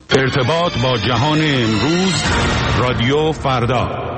ارتباط با جهان امروز، رادیو فردا.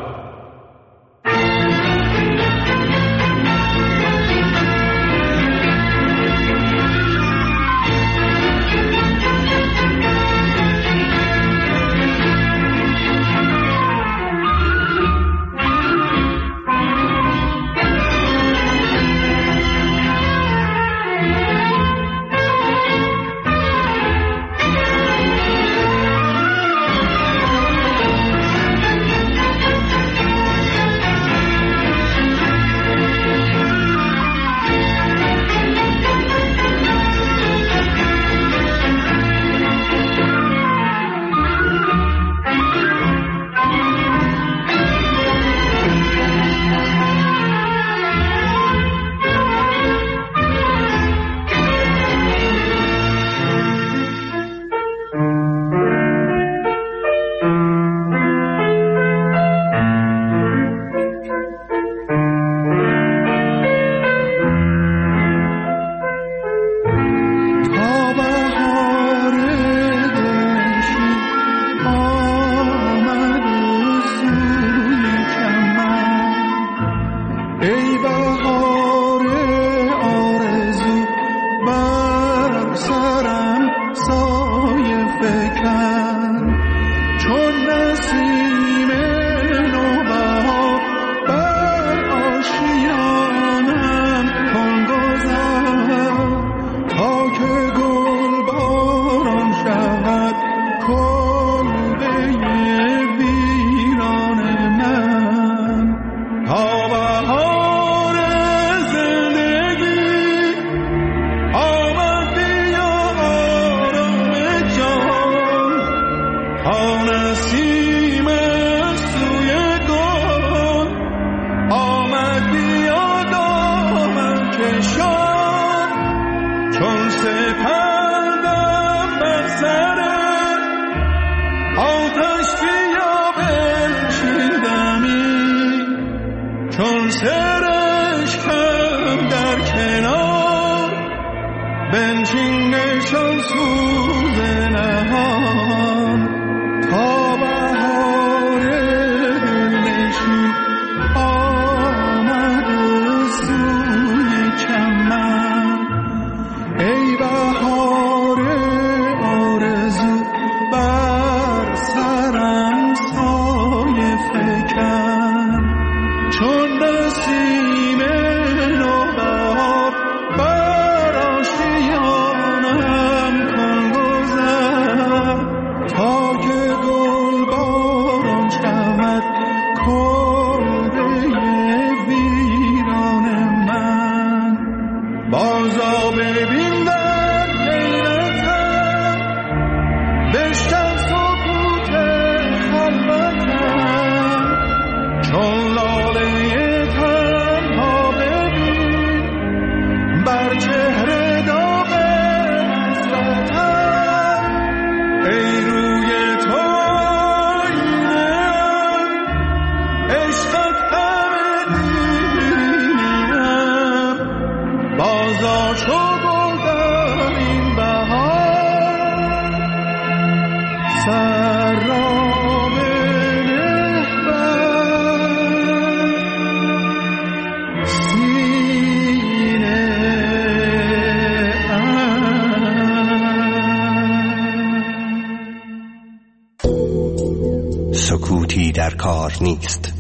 سکوتی در کار نیست.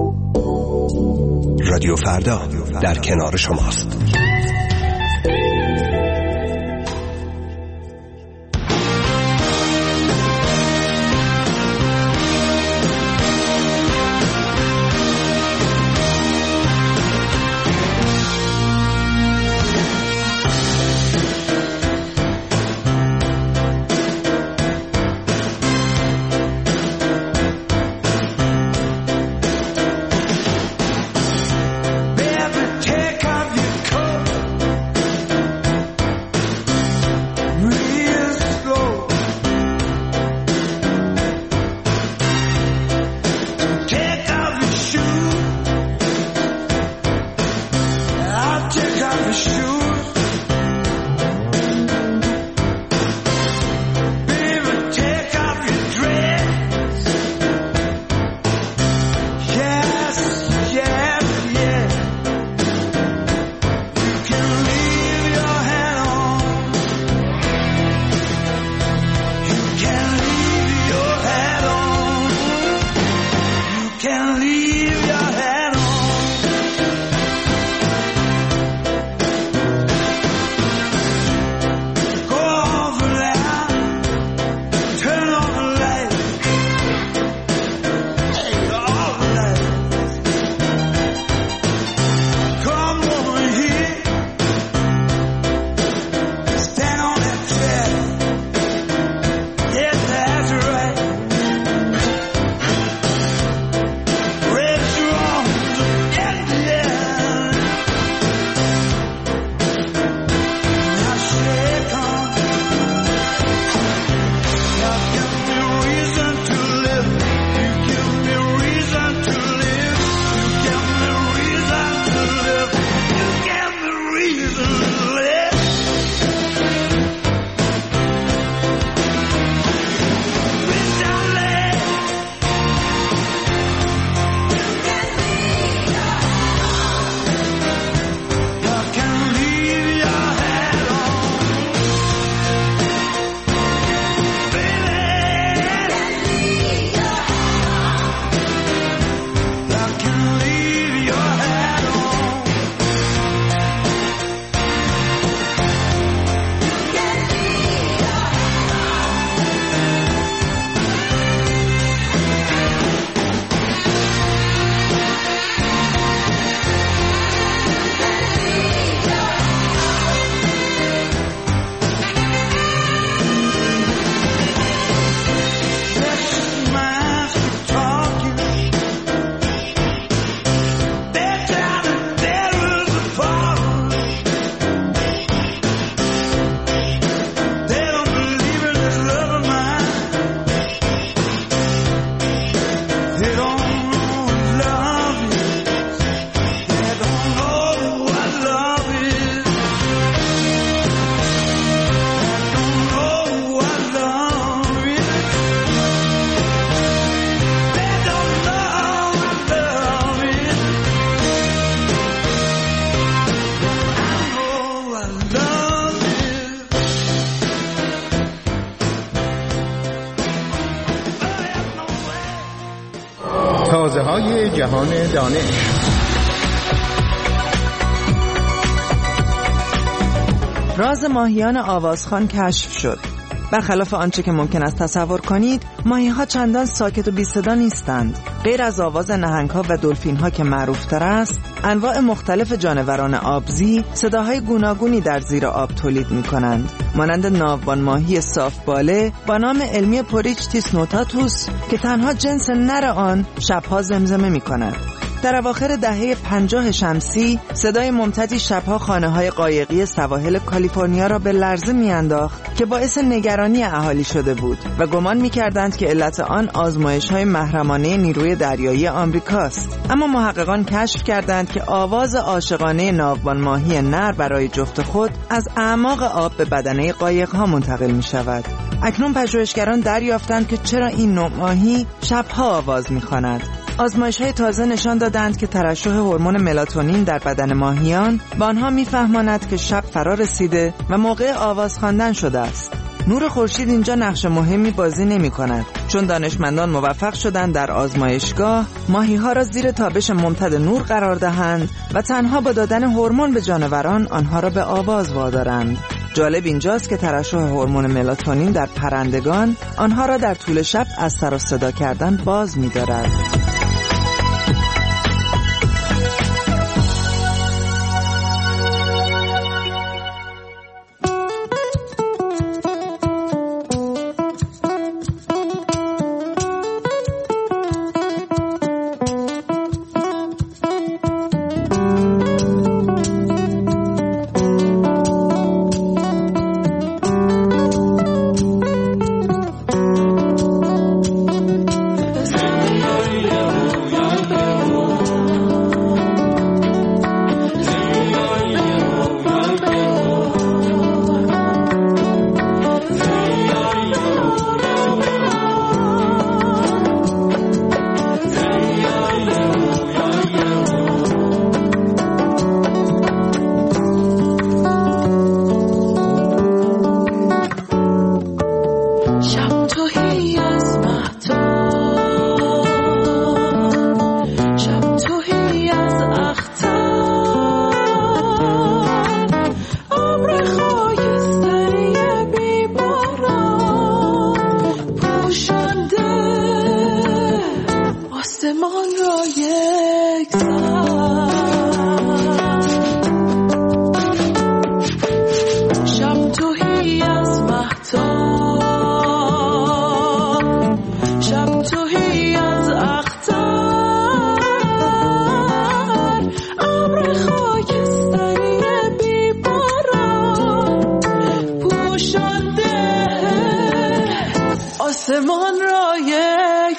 رادیو فردا در کنار شماست. Baby, take off your coat. آوازه‌های جهان دانش. راز ماهیان آوازخوان کشف شد. برخلاف آنچه که ممکن است تصور کنید، ماهی‌ها چندان ساکت و بی صدا نیستند. غیر از آواز نهنگ‌ها و دلفین‌ها که معروف‌تر است، انواع مختلف جانوران آبزی صداهای گوناگونی در زیر آب تولید می‌کنند، مانند ناوبان ماهی صاف‌باله با نام علمی پوریچتیس نوتاتوس که تنها جنس نر آن شب‌ها زمزمه می‌کند. در اواخر دهه 50 شمسی صدای ممتدی شبها خانه‌های قایقی سواحل کالیفرنیا را به لرزه می‌انداخت که باعث نگرانی اهالی شده بود و گمان می‌کردند که علت آن آزمایش‌های محرمانه نیروی دریایی آمریکاست. اما محققان کشف کردند که آواز عاشقانه ناوبان ماهی نر برای جفت خود از اعماق آب به بدنه قایق‌ها منتقل می‌شود. اکنون پژوهشگران دریافتند که چرا این نوع ماهی شبها آواز می‌خواند. آزمایش‌های تازه نشان دادند که ترشح هورمون ملاتونین در بدن ماهیان به آنها می‌فهماند که شب فرا رسیده و موقع آواز خواندن شده است. نور خورشید اینجا نقش مهمی بازی نمی‌کند، چون دانشمندان موفق شدند در آزمایشگاه ماهی‌ها را زیر تابش ممتد نور قرار دهند و تنها با دادن هورمون به جانوران آنها را به آواز وادارند. جالب اینجاست که ترشح هورمون ملاتونین در پرندگان آنها را در طول شب از سر و صدا کردن باز می‌دارد. آسمان را یک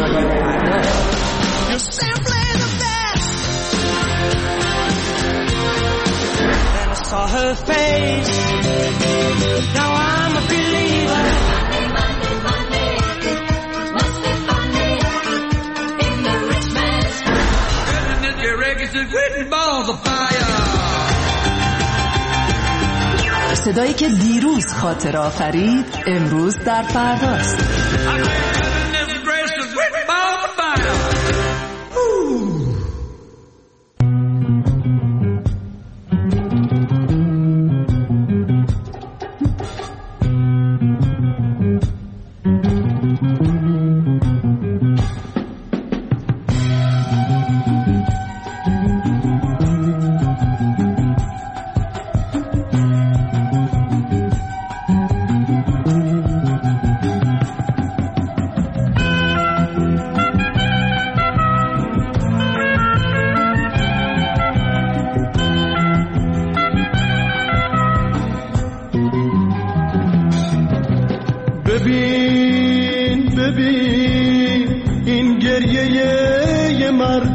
رادیو فردا. Saw her face. Now I'm a believer. Monday, must be funny in the rich man's heart. And the records are written balls of fire. صدایی که دیروز خاطر آفرید امروز در فرداست. ببین این گریه یه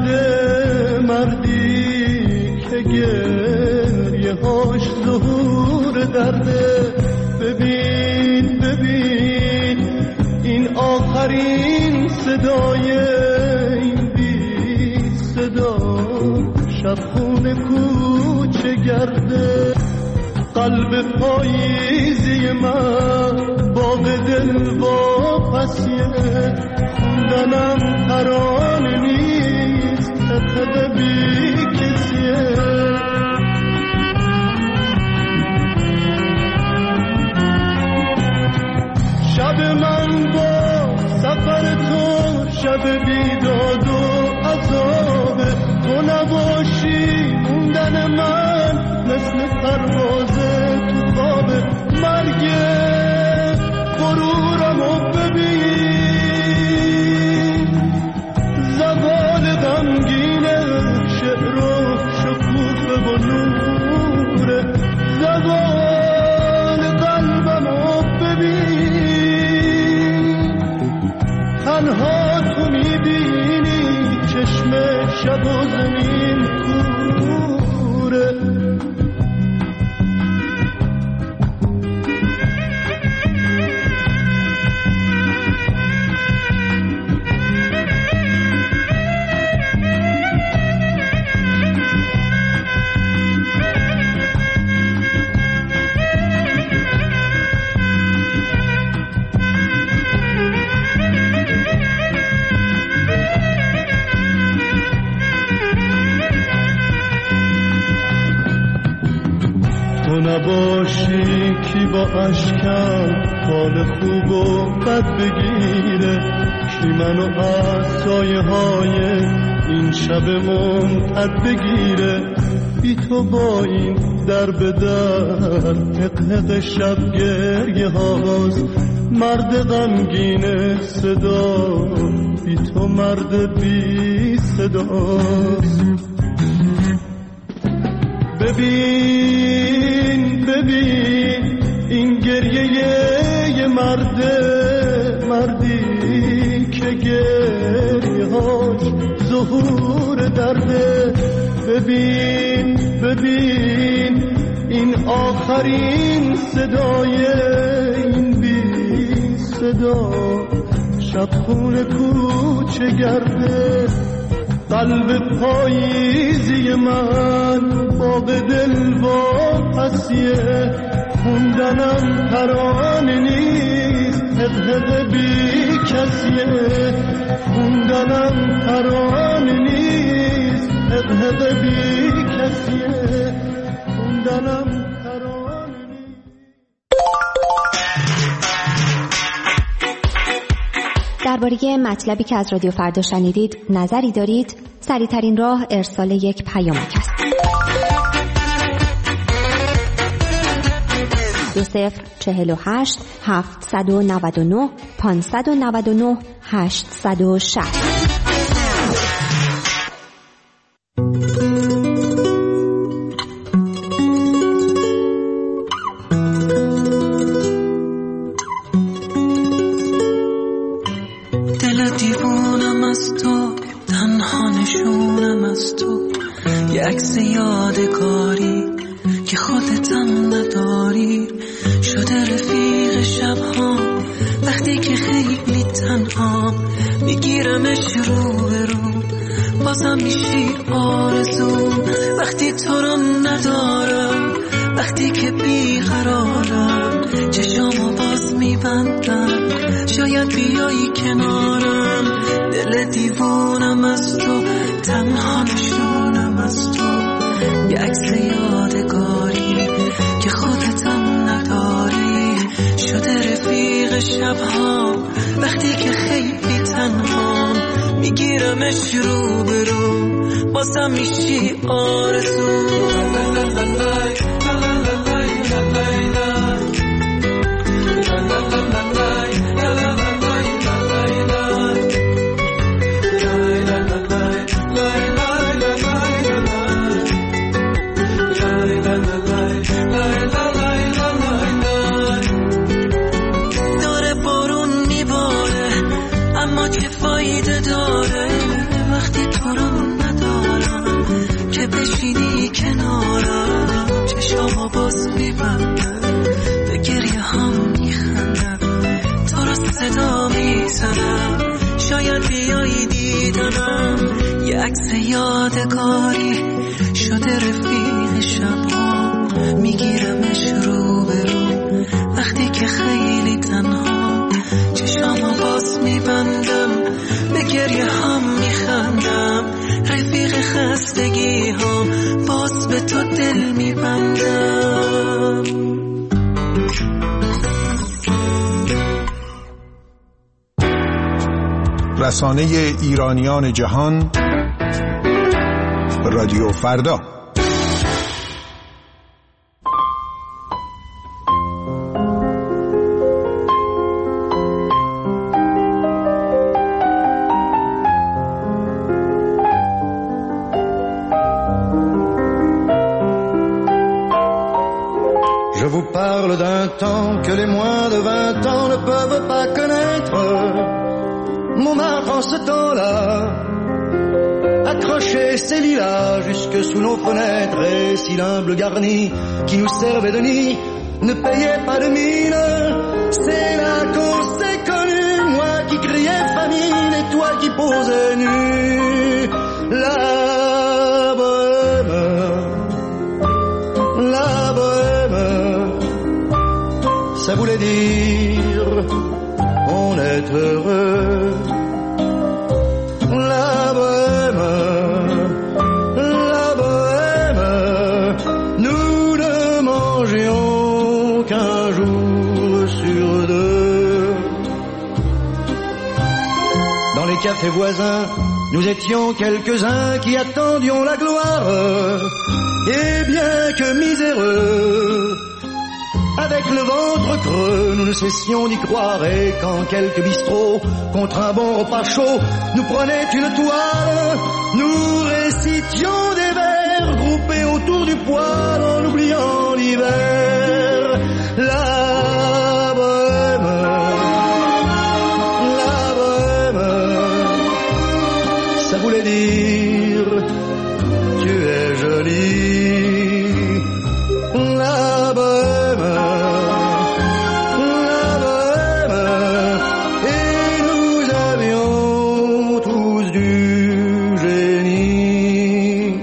مردی که گریه هاش ظهور درده. ببین این آخرین صدای این بی صدا شبخونه کوچه گرده. قلب پاییزی من باغ دل واپسیه، خوندنم ترانه نیست تقد بی کسیه. شب من با سفر تو شب بیداد و عذابه، تو نباشی موندن من مثل پرواز تو خوابه. مرگ غرورمو ببین، زوال غمگینه، شعر و شکوفه و نوره. زوال قلبمو ببین، تنها تو میبینی چشم شب و زمین کوره. نباشی کی با اشکم حال خوب و بد بگیره، کی منو از سایه های این شب منقد بگیره. بی تو با این در به در حق شب گریه هاست، مرد غمگین صدا بی تو مرد بی صداست. ببین این گریه یه مردی که گریه هاش ظهور درده. ببین این آخرین صدای این بی صدا شبخونه کوچه گرده. قلب پاییزی من باغ دل واپسیه، خوندنم ترانه نیست حق بی کسیه. خوندنم ترانه نیست حق بی کسیه. خوندنم ترانه نیست. درباره مطلبی که از رادیو فردا شنیدید نظری دارید؟ سریع‌ترین راه ارسال یک پیامک است. 2048 799 599 860. دل دیوونه عکس یادگاری که خودتم نداری، شده رفیق شبها وقتی که خیلی تنها، میگیرمش رو به رو بازم میشی آرزو، وقتی تو رو ندارم، وقتی که بیقرارم، چشامو باز میبندم، شاید بیایی کنارم، دل دیوونم از تو، تنها نشونم از تو، یه عکس یادگاری که خودتم نداری، شده رفیق شبها وقتی که خیلی تنها، میگیرمش رو به رو بازم میشی آرزو. داره بارون میباره اما چه فایده داره وقتی تو رو ندارم، که بشینی کنارم، چشامو باز میبندم، به گریه هم میخندم، تو رو صدا میزنم، شاید بیایی دیدنم، یه عکس یادگاری شده رفیق شبها، میگیرمش رو به رو وقتی که خیلی تنها، چشامو باز میبندم، به گریه هم میخندم، رفیق خستگی هم باز به تو دل میبندم. رسانه ایرانیان جهان، رادیو فردا. Je vous parle d'un temps que les moins de 20 ans ne peuvent pas connaître. Montmartre en ce temps-là accrochait ses lilas jusque sous nos fenêtres, et si l'humble garni qui nous servait de nid ne payait pas de mine, c'est là qu'on s'est connus, moi qui criais famine et toi qui posais nu. La bohème, ça voulait dire on est heureux. La bohème, nous ne mangions qu'un jour sur deux. Dans les cafés voisins, nous étions quelques-uns qui attendions la gloire, et bien que miséreux, avec le ventre creux, nous ne cessions d'y croire, et quand quelques bistrots, contre un bon repas chaud, nous prenaient une toile, nous récitions des vers groupés autour du poêle en oubliant l'hiver. La bohème, ça voulait dire tu es jolie. La bohème, et nous avions tous du génie.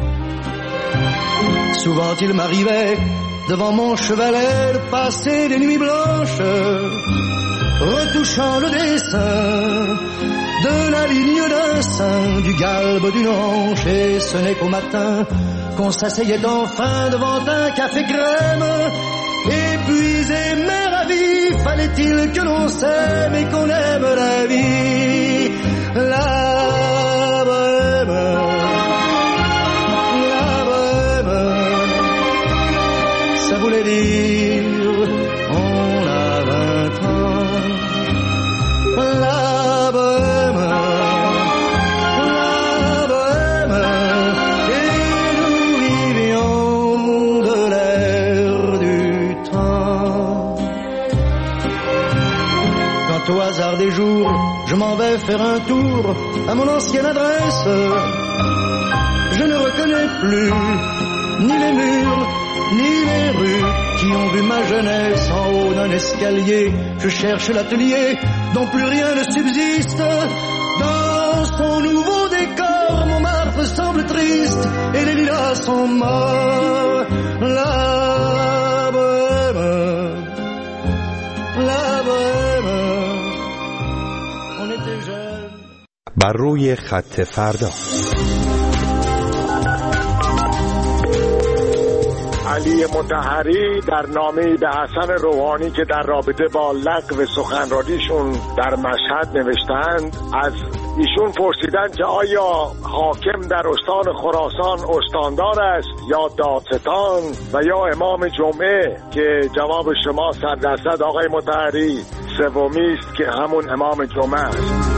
Souvent il m'arrivait devant mon chevalet de passer des nuits blanches, retouchant le dessin de la ligne d'un sein, du galbe d'une hanche, et ce n'est qu'au matin qu'on s'asseyait enfin devant un café crème, épuisé mais ravi, fallait-il que l'on s'aime et qu'on aime la vie. La bohème, ça voulait dire on a 20 ans. La bohème, et nous vivions de l'air du temps. Quand au hasard des jours, je m'en vais faire un tour à mon ancienne adresse, Je ne reconnais plus ni les murs, ni les rues qui ont vu ma jeunesse en haut d'un escalier. Je cherche l'atelier dont plus rien ne subsiste. Dans son nouveau décor, Montmartre semble triste et les lilas sont morts. La bohème, on était jeunes. بر روی خط فردا. علی مطهری در نامه‌ای به حسن روحانی که در رابطه با لغو سخنرانیشون در مشهد نوشتند، از ایشون پرسیدن که آیا حاکم در استان خراسان استاندار است یا دادستان و یا امام جمعه، که جواب شما 100% آقای مطهری سومی است که همون امام جمعه است.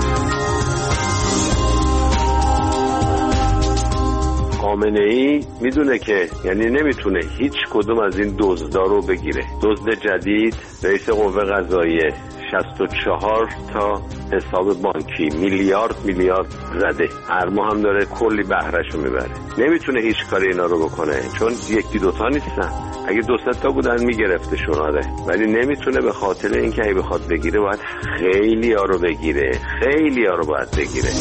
خامنه‌ای میدونه که یعنی نمیتونه هیچ کدوم از این دزدا رو بگیره. دزد جدید رئیس قوه قضاییه، 64 تا حساب بانکی، میلیارد زده، هر ماه هم داره کلی بهرهشو میبره. نمیتونه هیچ کاری اینا رو بکنه چون یکی دوتا نیستن. اگه 200 تا بودن میگرفتشون، آره، ولی نمیتونه به خاطر اینکه اگه بخواد بگیره باید خیلی ها رو بگیره، خیلی ها رو باید بگیره.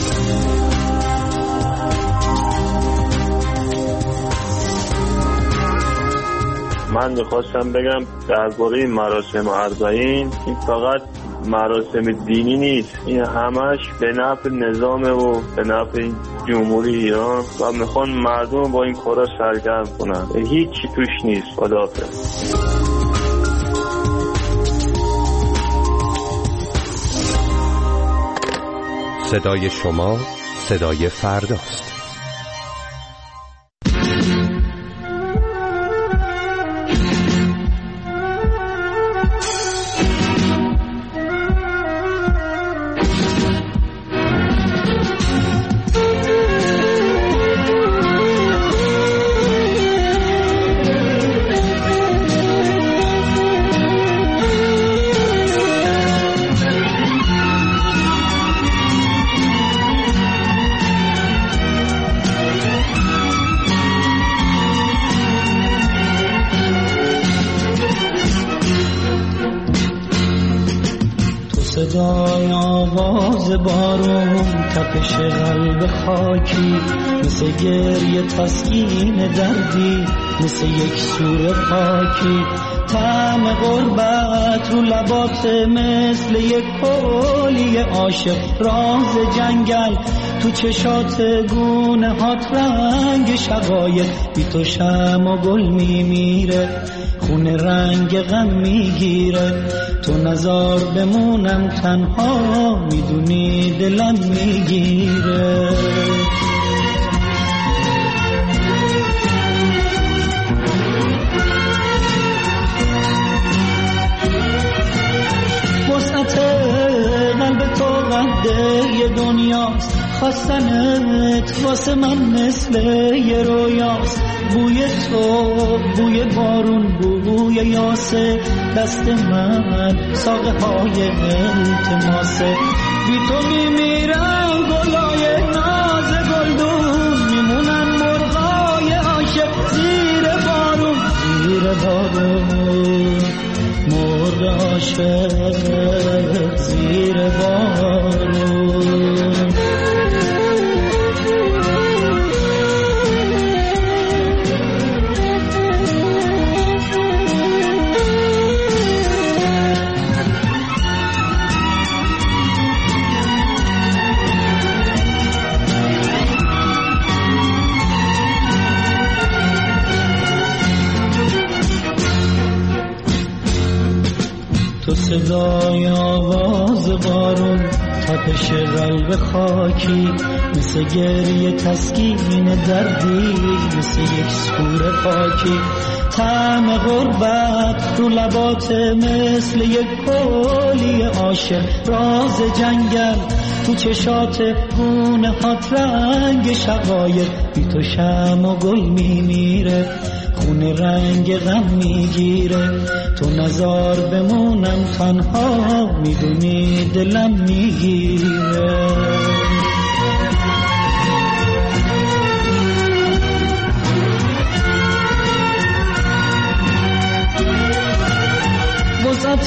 من میخواستم بگم درباره مراسم اربعین، این فقط مراسم دینی نیست، این همش به نفع نظام و به نفع جمهوری ایران و میخوان مردم با این کارا سرگرم کنن، هیچی توش نیست. خداحافظ. صدای شما صدای فرداست. صدای آواز بارون، تپش قلب خاکی، مثل گریه تسکین دردی، مثل یک سور پاکی، طعم غربت رو لبات مثل یک کولی عاشق، راز جنگل تو چشات گونه هات، رنگ شقایق بی تو شمع و گل میمیره، خونه رنگ غم میگیره، تو نزار بمونم تنها، میدونی دلم میگیره. وسعت قلب تو قده یه دنیاست، خواستنت واسه من مثل یه رویاست، بوی تو، بوی بارون، بوی یاسه، دست من ساقه های التماسه، بی تو میمیرم گلای ناز گلدون، میمونن مرغای عاشق زیر بارون، زیر بارون، مرغ عاشق زیر بارون. تو صدای آواز بارون، تپش قلب خاکی، مثل گریه تسکین دردی، مثل یک سور پاکی، طعم غربت رو لبات مثل یک کولی عاشق، راز جنگل تو چشات گونه هات، رنگ شقایق بی تو شمع و گل میمیره، خونه رنگ غم میگیره، تو نزار بمونم تنها، میدونی دلم میگیره.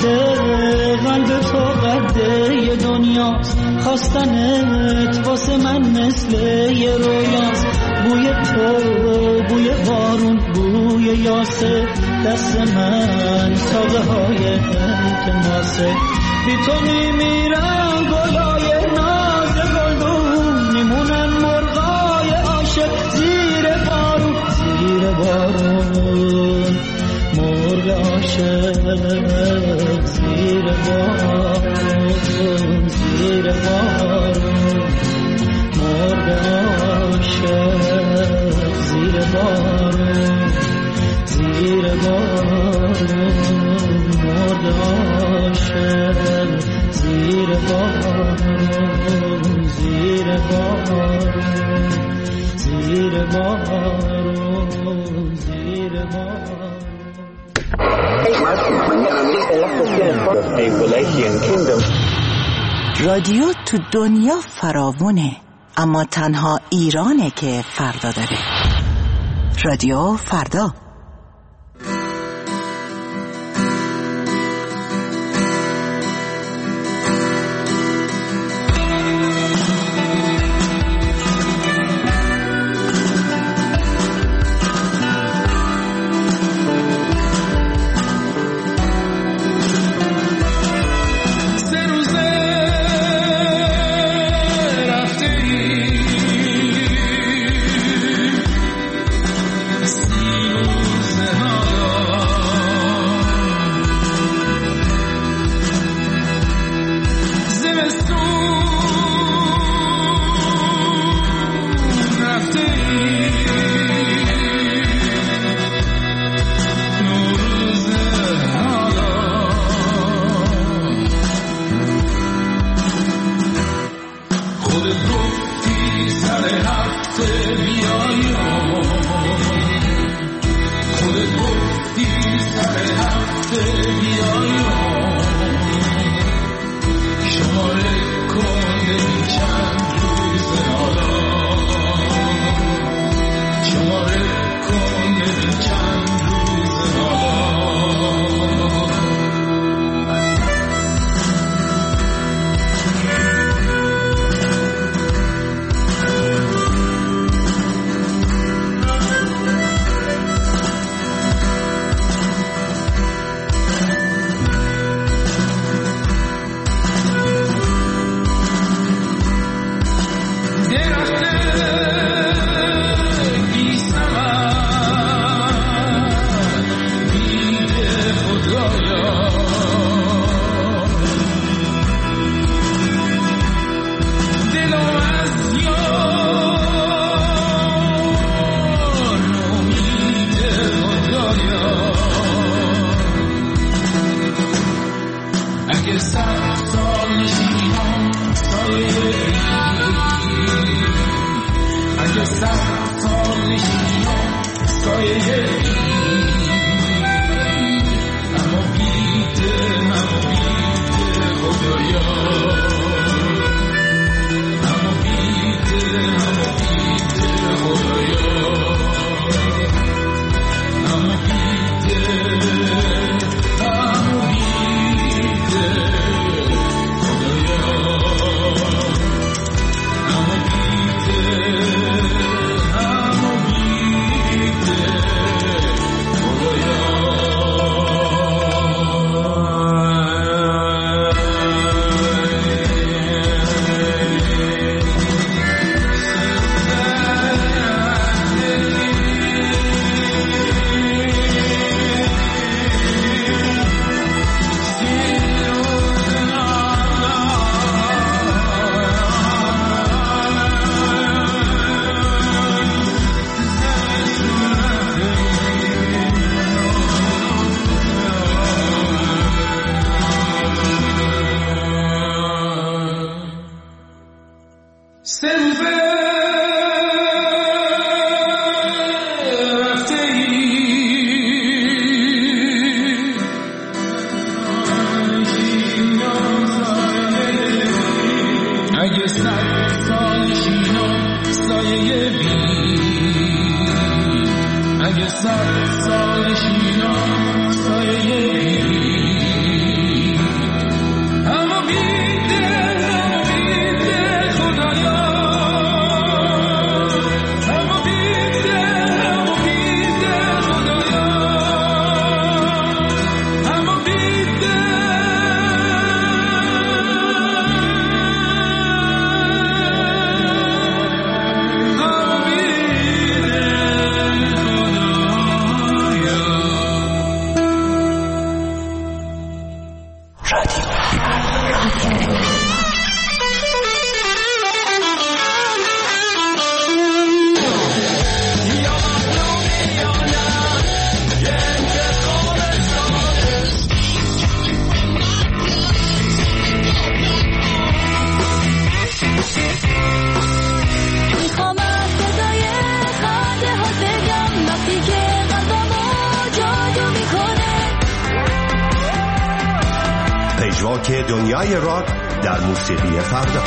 قلب تو قده دنیاست، خواستنت واسه من مثل یه رویاست. بوی تو، بوی بارون، بوی یاسه، دست من ساقه های التماسه. بی تو میمیرن گلای ناز گلدون، میمونن مرغای عاشق زیر بارون، زیر بارون مرغ عاشق زیر بارون، زیر بارون مرغ عاشق زیر بارون، زیر بارون مرغ عاشق زیر بارون، زیر بارون، زیر بارون، زیر بارون. رادیو تو دنیا فراوونه، اما تنها ایرانه که فردا داره. رادیو فردا. اگه 100 سال شینا سایه راک دنیای راک در موسیقی فردا.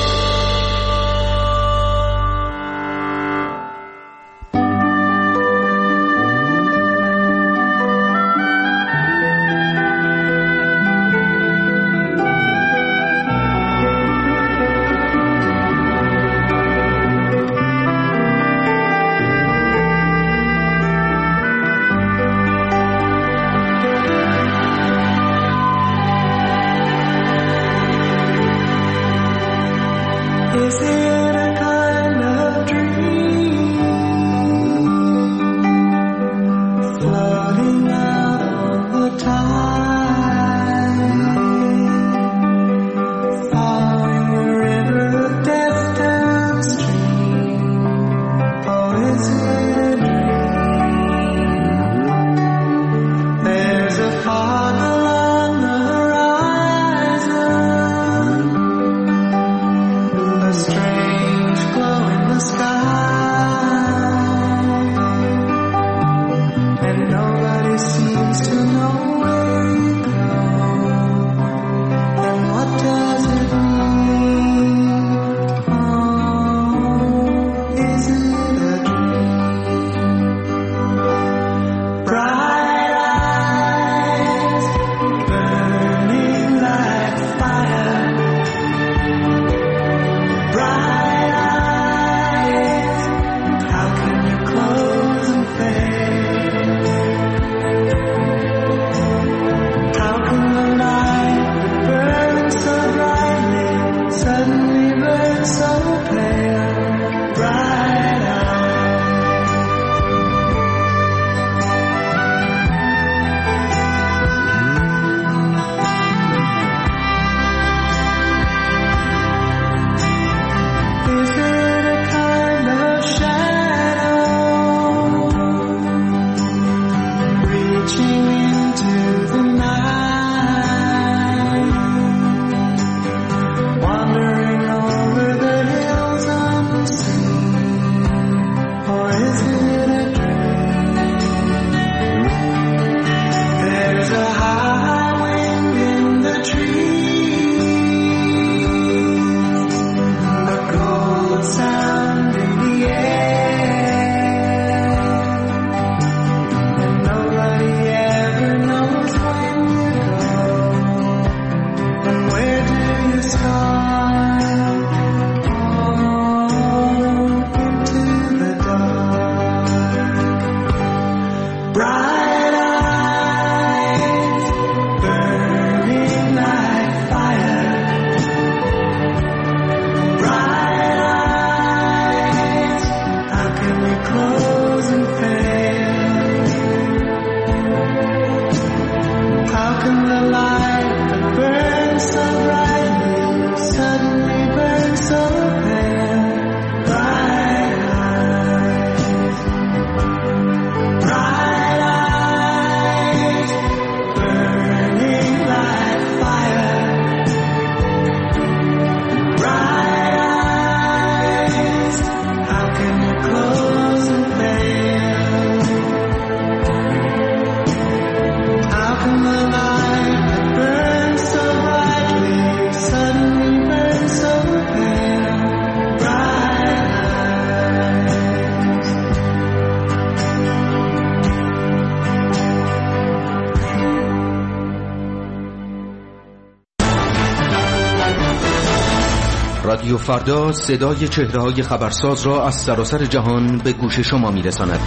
رادیو فردا صدای چهره‌های خبرساز را از سراسر جهان به گوش شما می‌رساند.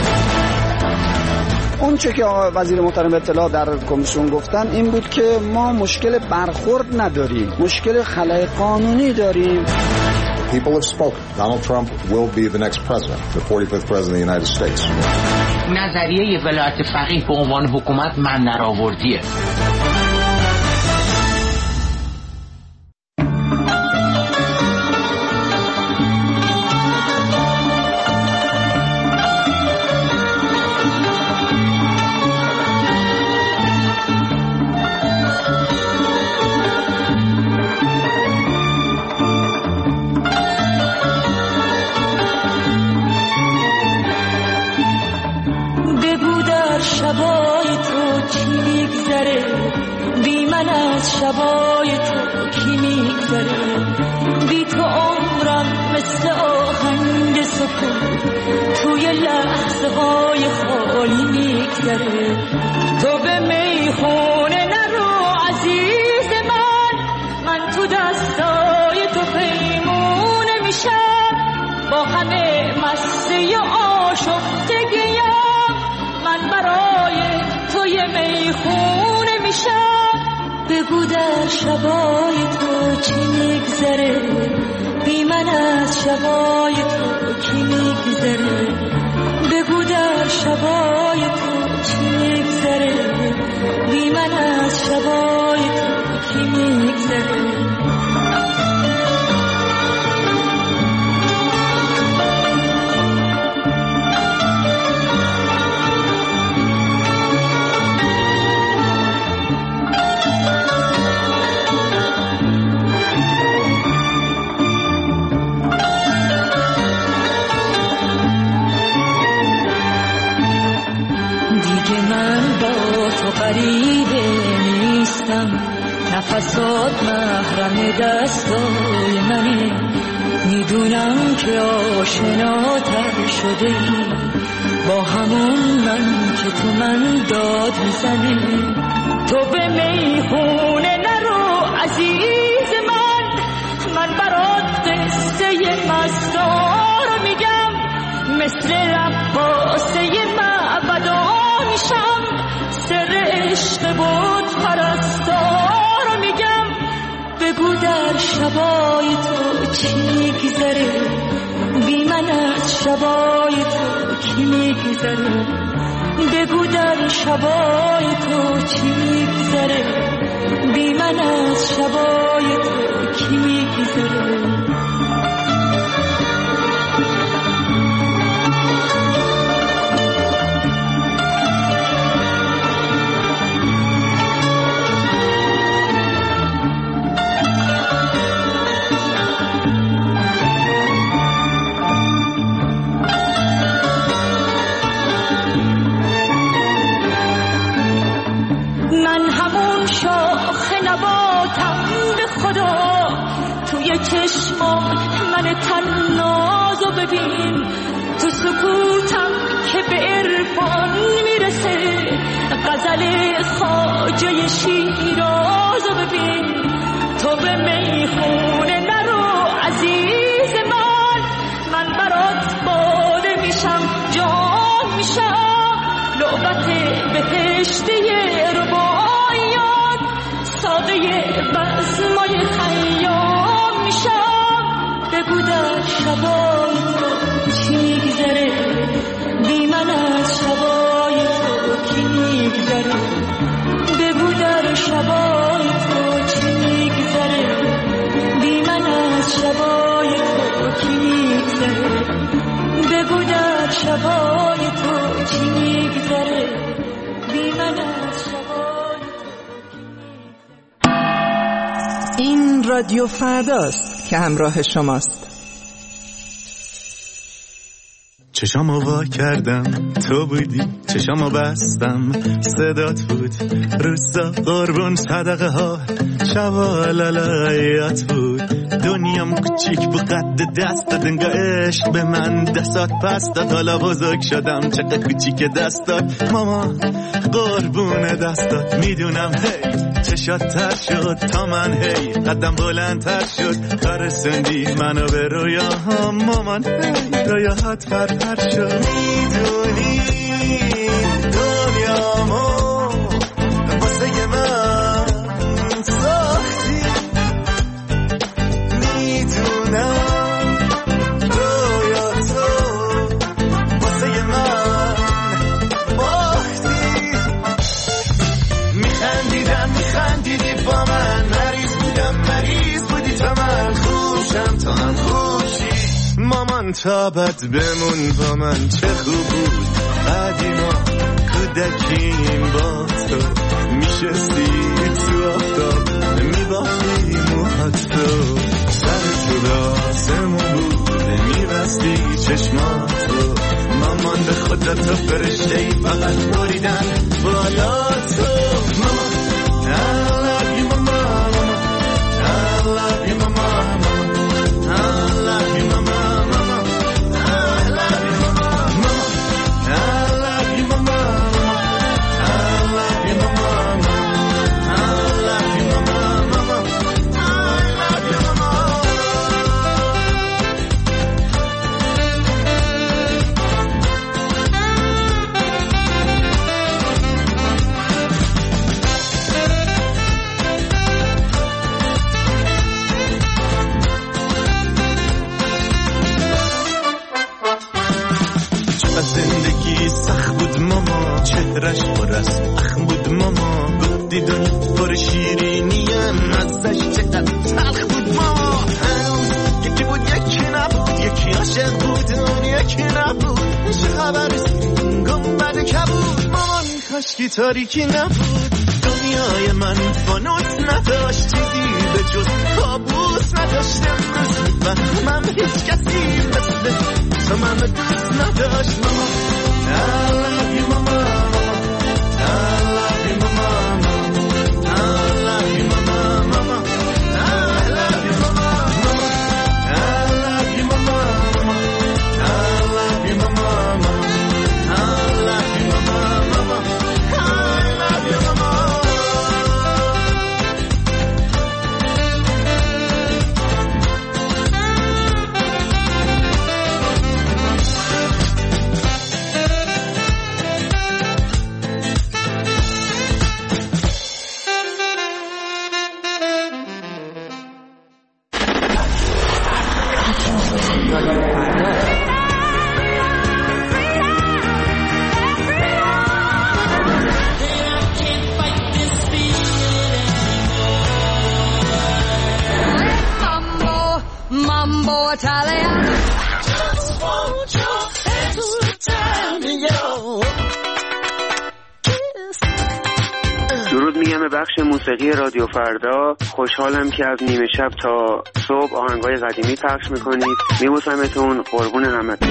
اون چه که وزیر محترم اطلاع در کمیسیون گفتن این بود که ما مشکل برخورد نداریم، مشکل خلأ قانونی داریم. People have spoken. Donald Trump will be the next president, the 45th president of the United States. نظریه ولایت فقیه به عنوان حکومت من درآوردیه. شبای تو چی میگذره شبای تو کی میگذره بی تو عمرم مثل آهنگ سکون توی لحظه های خالی میگذره تو به میخونه نرو عزیز من تو دستای تو پیمونه میشم با همه مستی و آشفتگیم من برای توی میخونه میشم بگو در شبای تو چی میگذره بی من از شبای تو کی میگذره بگو در شبای تو چی میگذره بی من از شبای تو کی میگذره غریبه نیستم نفسات محرم دستای منه میدونم که آشناتر شده ای با همون من که تو من داد میزنه تو به میخونه نرو عزیز من برات قصه مستار میگم مثل رقاصه معبدا میشم سر عشق بود پرستار میگم بگو در شبای تو چی میگذره بی من از شبای تو کی میگذره بگو در شبای تو چی میگذره بی من از شبای تو کی میگذره توی چشمات من تنازو ببین تو سکوتم که به عرفان میرسه غزل خواجه شیرازو ببین تو به میخونه نرو عزیز من برات باده میشم جان میشم لعبت بهشتی رباعیات ساقه بزمای خیام میشم بگو در شبای تو چی میگذره بی من از شبای تو کی میگذره بگو در شبای تو چی میگذره بی من از شبای تو کی میگذره بگو در شبای تو چی میگذره بی من از شبای این رادیو فرداست که همراه شماست. چشامو وا کردم تو بودی چشامو بستم صدات بود روسا قربون صدقه ها شوالالایات بود دنیام کوچیک بود قد دستت انگار عشق به من دستات پس داد حالا بزرگ شدم چقدر کوچیک دستات ماما قربون دستات میدونم هی چشات تر شد تا من هی قدم بلندتر شد تا رسوندی منو به رویاهام مامان رویاهات پرپر شد میدونی دنیامو واسه من ساختی میدونم رویاتو واسه من باختی میخندیدی با من مریض بودی تا من خوشم تا هم خوشی مامان تا بد بمون با من چه خوب بود قدیما کودکیم با تو میشستی تو آفتاب میبافتی موهات تو سر تو راسمون بود میبستی چشماتو مامان به خودت فرشتهی فقط بریدن بالا تو مامان I love you مامان چهرش پر از اخم بود ماما، گفتی دنیا پر شیرینیه، مزش چقدر تلخ بود ماما. هنوز یکی بود یکی نبود، یکی عاشق بود اون یکی نبود. چه خبرست گنبد کبود مامان، کاشکی تاریکی نبود. دنیای من فانوس نداشت، چیزی به جز کابوس نداشت. امروز و من هیچ کسی مثل تو من دوست نداشت ماما. I love you mama, I love you mama, I love you mama, mama, I love you mama, mama, I love you mama, mama, I love you mama, mama, I love you mama, mama, I love you mama. Mambo Italian. درود میگم به بخش موسیقی رادیو فردا. خوشحالم که از نیمه شب تا صبح آهنگای قدیمی پخش میکنید. میبوسمتون، قربون همتون.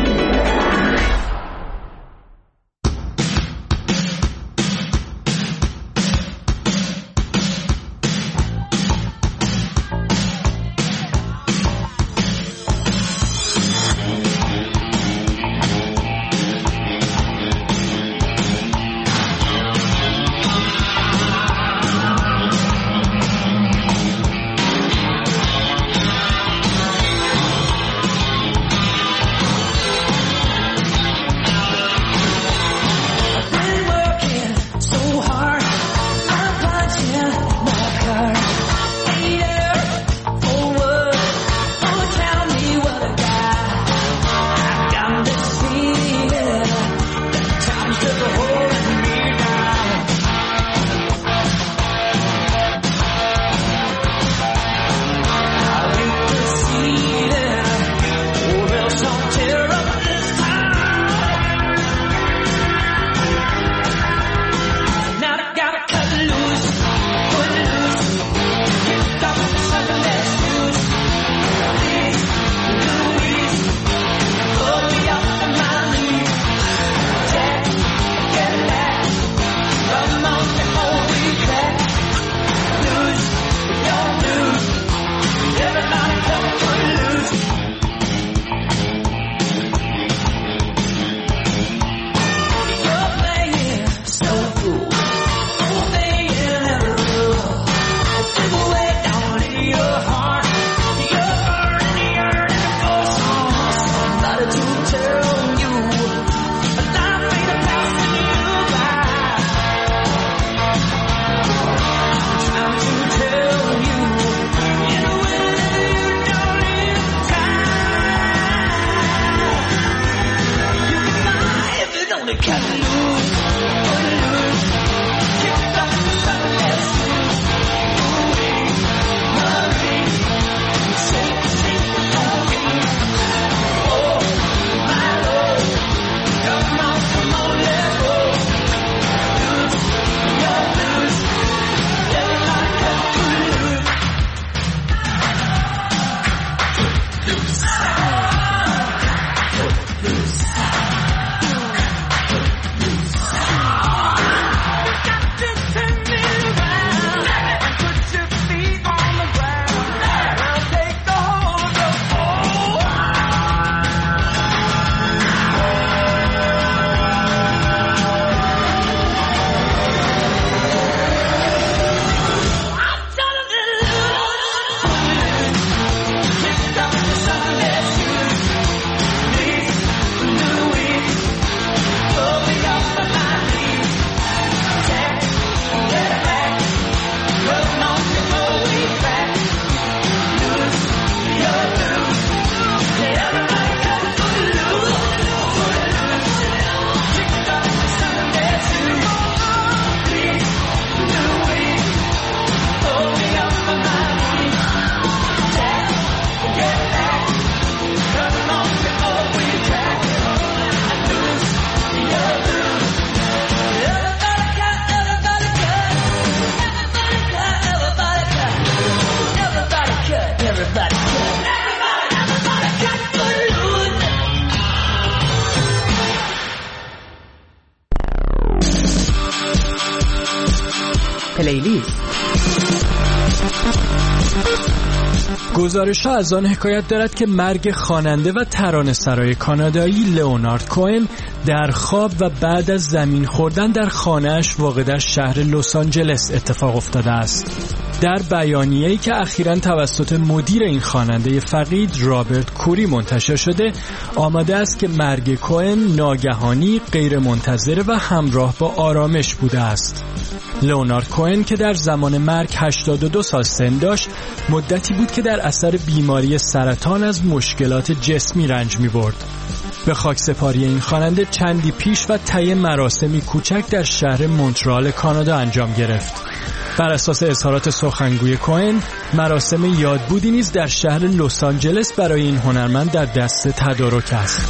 گزارش‌ها از آن حکایت دارد که مرگ خواننده و ترانه‌سرای کانادایی لئونارد کوئن در خواب و بعد از زمین خوردن در خانه‌اش واقع در شهر لس آنجلس اتفاق افتاده است. در بیانیه‌ای که اخیراً توسط مدیر این خواننده فقید رابرت کوری منتشر شده آمده است که مرگ کوئن ناگهانی، غیر منتظره و همراه با آرامش بوده است. لئونارد کوئن که در زمان مرگ 82 سال سن داشت، مدتی بود که در اثر بیماری سرطان از مشکلات جسمی رنج می‌برد. به خاکسپاری این خواننده چندی پیش و طی مراسمی کوچک در شهر مونترال کانادا انجام گرفت. بر اساس اظهارات سخنگوی کوئن، مراسم یادبودی نیز در شهر لس آنجلس برای این هنرمند در دست تدارک است.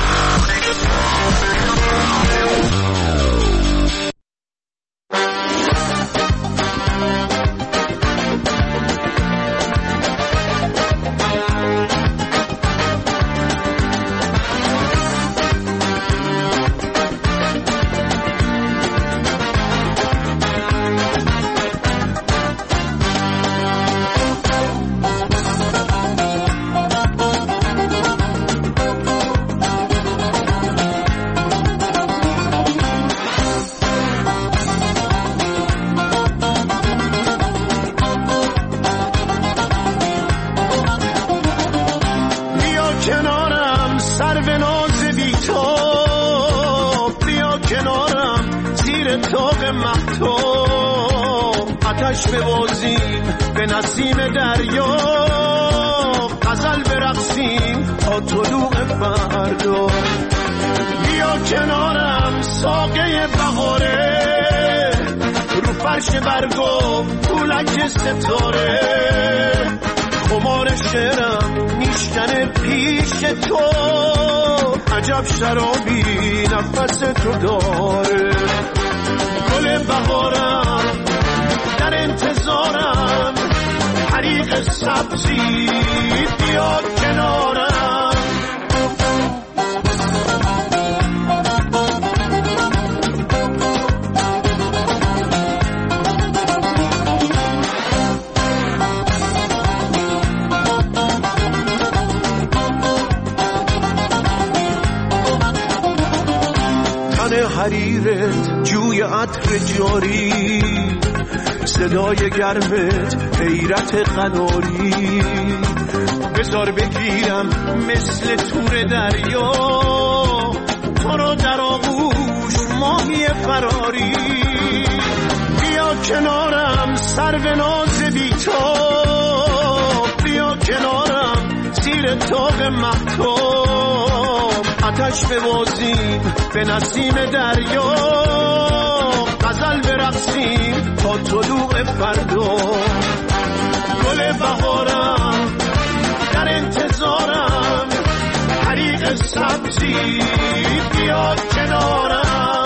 آتش ببازیم به نسیم دریا، غزل برقصیم تا طلوع فردا. بیا کنارم ساقه بهاره، رو فرش برگو پولک ستاره. خمار شعرم میشکنه پیش تو، عجب شرابی نفس تو داره. گل بهارم در انتظارم، حریق سبزی بیا کنارم. تن حریرت جوی عطر جاری، صدای گرمت حیرت قناری. بذار بگیرم مثل تور دریا، تو رو در آغوش ماهی فراری. بیا کنارم سرو ناز بی‌تاب، بیا کنارم زیر تاق مهتاب. آتش ببازیم به نسیم دریا، غزل برقصیم تا طلوع فردا. گل بهارم در انتظارم، حریق سبزی بیا کنارم.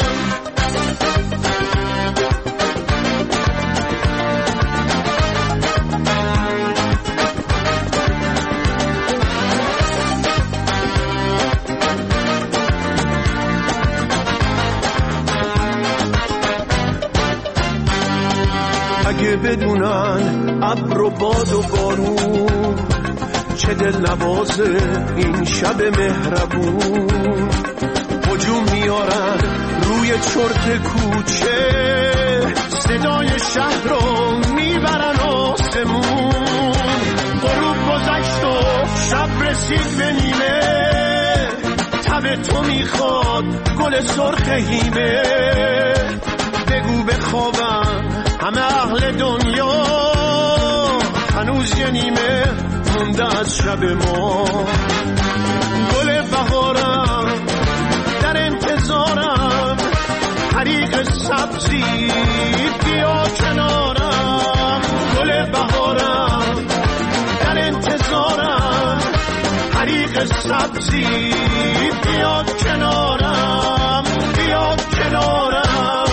اگه بدونن ابر و باد و بارون، چه دل نوازه این شب مهربون. هجوم میارن روی چرت کوچه، صدای شهر رو میبرن آسمون. غروب گذشت و شب رسید به نیمه، تب تو میخواد گل سرخ هیمه. بگو بخوابم همه اهل دنیا، هنوز یه نیمه مونده از شب ما. گل بهارم در انتظارم، حریق سبزی بیا کنارم. گل بهارم در انتظارم، حریق سبزی بیا کنارم. بیا کنارم.